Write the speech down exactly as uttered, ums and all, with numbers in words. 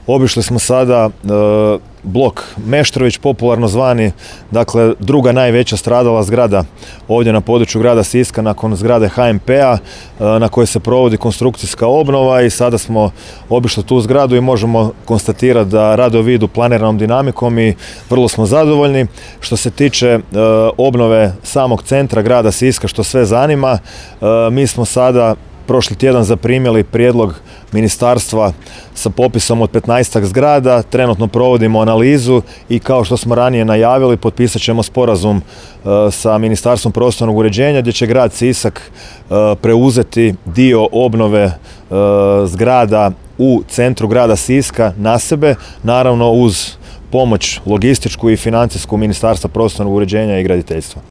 Obišli smo sada e, blok Meštrović, popularno zvani, dakle druga najveća stradala zgrada ovdje na području grada Siska nakon zgrade ha em pe-a e, na kojoj se provodi konstrukcijska obnova i sada smo obišli tu zgradu i možemo konstatirati da radovi idu planiranom dinamikom i vrlo smo zadovoljni. Što se tiče e, obnove samog centra grada Siska, što sve zanima, e, mi smo sada prošli tjedan zaprimili prijedlog ministarstva sa popisom od petnaestak zgrada, trenutno provodimo analizu i kao što smo ranije najavili, potpisat ćemo sporazum uh, sa Ministarstvom prostornog uređenja gdje će grad Sisak uh, preuzeti dio obnove uh, zgrada u centru grada Siska na sebe, naravno uz pomoć logističku i financijsku Ministarstva prostornog uređenja i graditeljstva.